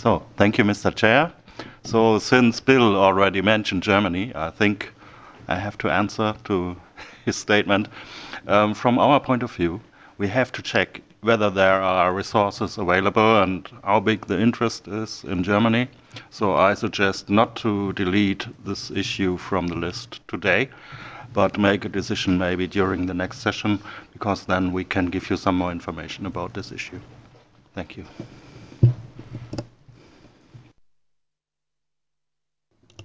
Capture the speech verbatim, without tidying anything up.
So, thank you, Mister Chair. So, since Bill already mentioned Germany, I think I have to answer to his statement. Um, from our point of view, we have to check whether there are resources available and how big the interest is in Germany. So I suggest not to delete this issue from the list today, but make a decision maybe during the next session, because then we can give you some more information about this issue. Thank you.